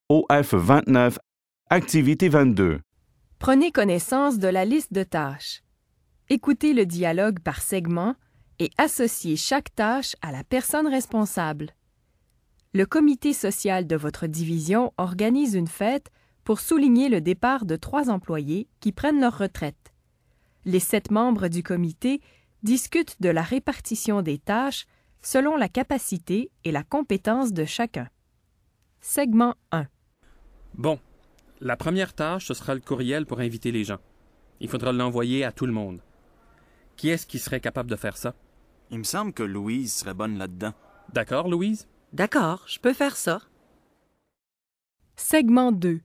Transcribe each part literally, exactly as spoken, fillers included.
O F vingt-neuf, activité vingt-deux. Prenez connaissance de la liste de tâches. Écoutez le dialogue par segment et associez chaque tâche à la personne responsable. Le comité social de votre division organise une fête pour souligner le départ de trois employés qui prennent leur retraite. Les sept membres du comité discutent de la répartition des tâches selon la capacité et la compétence de chacun. Segment un. Bon, la première tâche, ce sera le courriel pour inviter les gens. Il faudra l'envoyer à tout le monde. Qui est-ce qui serait capable de faire ça? Il me semble que Louise serait bonne là-dedans. D'accord, Louise? D'accord, je peux faire ça. Segment deux.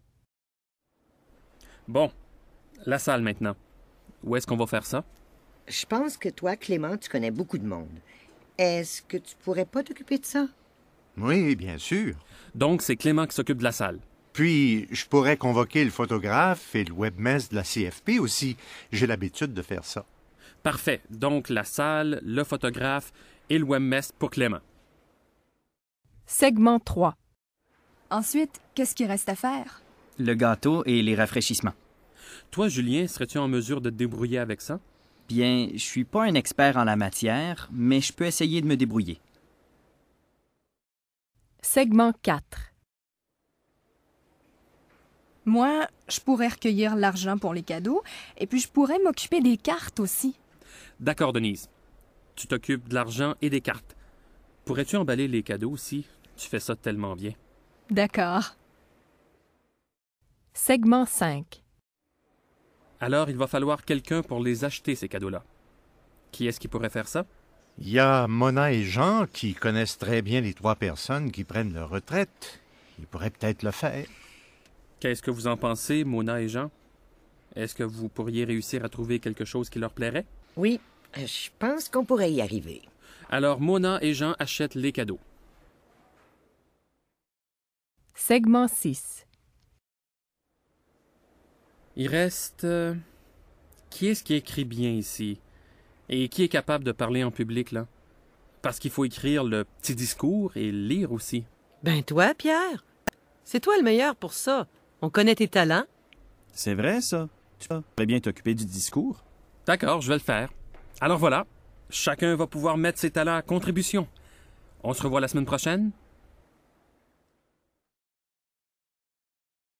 Bon, la salle maintenant. Où est-ce qu'on va faire ça? Je pense que toi, Clément, tu connais beaucoup de monde. Est-ce que tu pourrais pas t'occuper de ça? Oui, bien sûr. Donc, c'est Clément qui s'occupe de la salle. Puis, je pourrais convoquer le photographe et le webmestre de la C F P aussi. J'ai l'habitude de faire ça. Parfait. Donc, la salle, le photographe et le webmestre pour Clément. Segment trois. Ensuite, qu'est-ce qu'il reste à faire? Le gâteau et les rafraîchissements. Toi, Julien, serais-tu en mesure de te débrouiller avec ça? Bien, je suis pas un expert en la matière, mais je peux essayer de me débrouiller. Segment quatre. Moi, je pourrais recueillir l'argent pour les cadeaux, et puis je pourrais m'occuper des cartes aussi. D'accord, Denise. Tu t'occupes de l'argent et des cartes. Pourrais-tu emballer les cadeaux aussi? Tu fais ça tellement bien. D'accord. Segment cinq. Alors, il va falloir quelqu'un pour les acheter, ces cadeaux-là. Qui est-ce qui pourrait faire ça? Il y a Mona et Jean qui connaissent très bien les trois personnes qui prennent leur retraite. Ils pourraient peut-être le faire. Qu'est-ce que vous en pensez, Mona et Jean? Est-ce que vous pourriez réussir à trouver quelque chose qui leur plairait? Oui, je pense qu'on pourrait y arriver. Alors, Mona et Jean achètent les cadeaux. Segment six. Il reste... euh, Qui est-ce qui écrit bien ici? Et qui est capable de parler en public, là? Parce qu'il faut écrire le petit discours et lire aussi. Ben toi, Pierre, c'est toi le meilleur pour ça. On connaît tes talents. C'est vrai, ça. Tu pourrais bien t'occuper du discours. D'accord, je vais le faire. Alors voilà, chacun va pouvoir mettre ses talents à contribution. On se revoit la semaine prochaine.